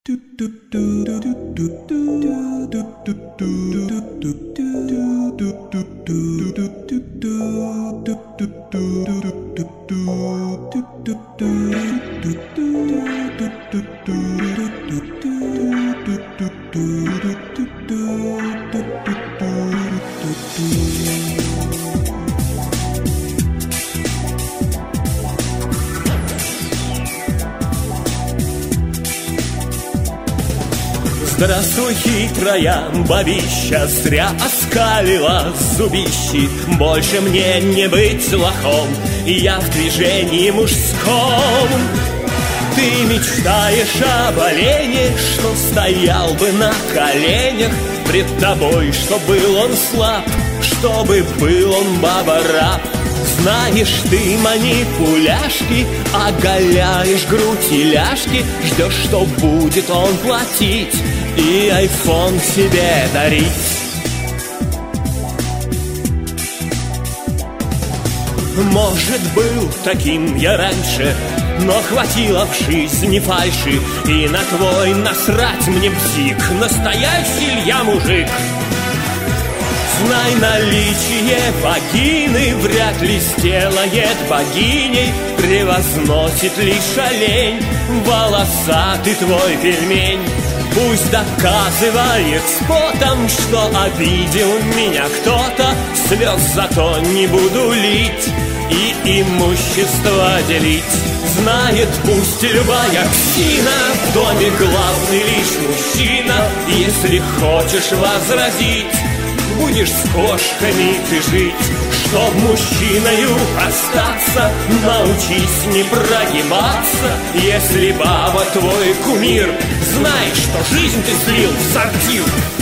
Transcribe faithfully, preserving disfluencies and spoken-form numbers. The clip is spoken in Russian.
Здравствуй, хитрая бабища, зря оскалила зубищи. Больше мне не быть лохом, я в движении мужском. Ты мечтаешь об олене, что стоял бы на коленях пред тобой, что был он слаб, чтобы был он баба-раб. Знаешь ты манипуляшки, оголяешь грудь и ляжки, ждешь, что будет он платить и айфон себе дарить. Может, был таким я раньше, но хватило в жизни фальши, и на твой насрать мне бзик, настоящий ли я мужик? Знай, наличие вагины вряд ли сделает богиней, превозносит лишь олень, волосатый твой пельмень. Пусть доказывает спотом, что обидел меня кто-то, слез зато не буду лить и имущество делить. Знает пусть любая псина, в доме главный лишь мужчина. Если хочешь возразить, будешь с кошками ты жить. Чтоб мужчиною остаться, научись не прогибаться. Если баба твой кумир, знай, что жизнь ты слил в сортир.